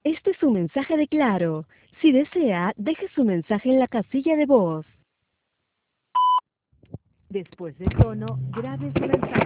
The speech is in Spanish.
Este es un mensaje de Claro. Si desea, deje su mensaje en la casilla de voz. Después del tono, grabe su mensaje.